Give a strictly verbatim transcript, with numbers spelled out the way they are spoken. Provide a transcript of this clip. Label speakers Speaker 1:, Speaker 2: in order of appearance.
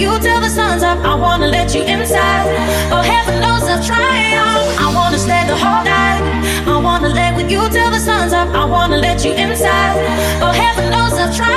Speaker 1: you till the sun's up. I wanna let you inside. Oh, heaven knows I've tried. I wanna stay the whole night. I wanna lay with you till the sun's up. I wanna let you inside. Oh, heaven knows I've tried.